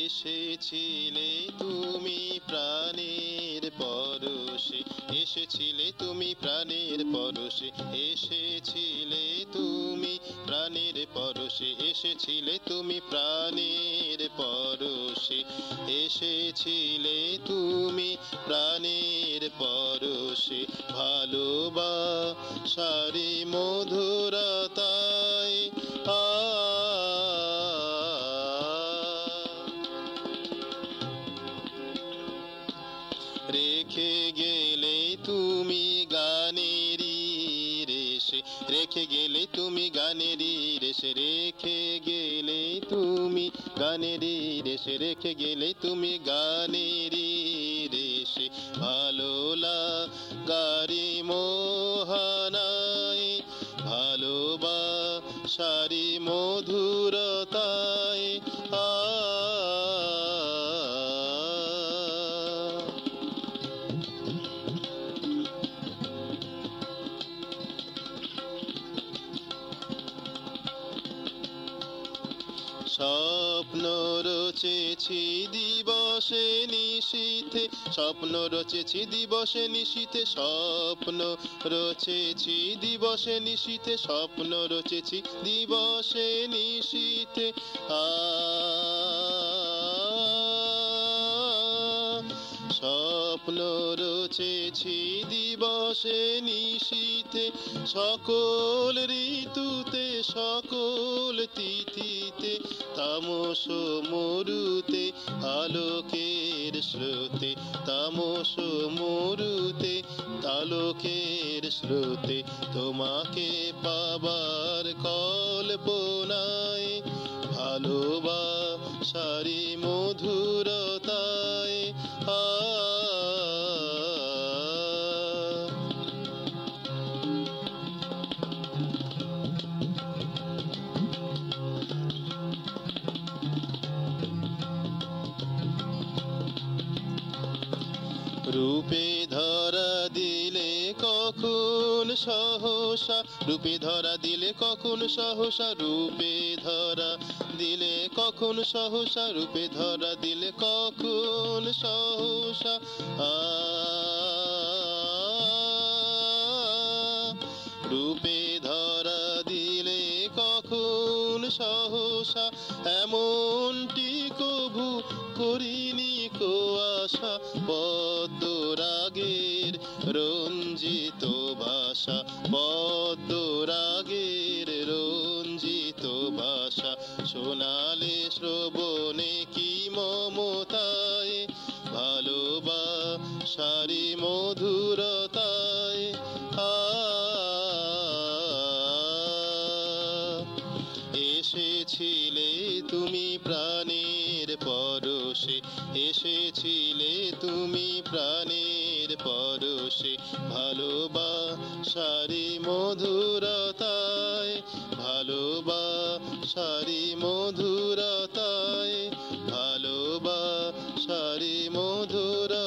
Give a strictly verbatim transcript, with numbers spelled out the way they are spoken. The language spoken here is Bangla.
এসেছিলে তুমি প্রাণের পরশে, এসেছিলে তুমি প্রাণের পরশে, এসেছিলে তুমি প্রাণের পরশে, এসেছিলে তুমি প্রাণের পরশে, এসেছিলে তুমি প্রাণের পরশে। ভালোবাসারি মধুরতায় আ রেখে গেলে তুমি গানেরই রেশে, রেখে গেলে তুমি গানেরই রেশে, রেখে গেলে তুমি গানেরই রেশে, রেখে গেলে তুমি গানেরই রেশে। ভালো লাগারি মোহনায়, ভালোবাসারি মধুরতায় আ স্বপ্ন রচেছি দিবসে নিশীথে, স্বপ্ন রচেছি দিবসে নিশীথে, স্বপ্ন রচেছি দিবসে নিশীথে, স্বপ্ন রচেছি দিবসে নিশীথে আ স্বপ্ন রচেছি দিবসে নিশীথে, সকল ঋতুতে সকল তিথিতে, তামস মরুতে আলোকের স্রোতে, তামস মরুতে আলোকের স্রোতে, তোমাকে পাবার কল্পনায়, ভালোবাসারি মধুরতায় আ রূপে ধরা দিলে কখন সহসা, রূপে ধরা দিলে কখন সহসা, রূপে ধরা দিলে কখন সহসা, রূপে ধরা দিলে কখন সহসা আ রূপে ধরা দিলে কখন সহসা, এমনটি কভু করিনি কো আশা, পদ্ম রাগের রঞ্জিত ভাষা, পদ্ম রাগের রঞ্জিত ভাষা, শোনালে শ্রবণে কি মমতায়, ভালোবাসারি মধুরতায় আ এসেছিলে তুমি প্রাণের পরশে, এসেছিলে তুমি প্রাণের পরশে, ভালোবাসারি মধুরতায়, ভালোবাসারি মধুরতায়, ভালোবাসারি মধুর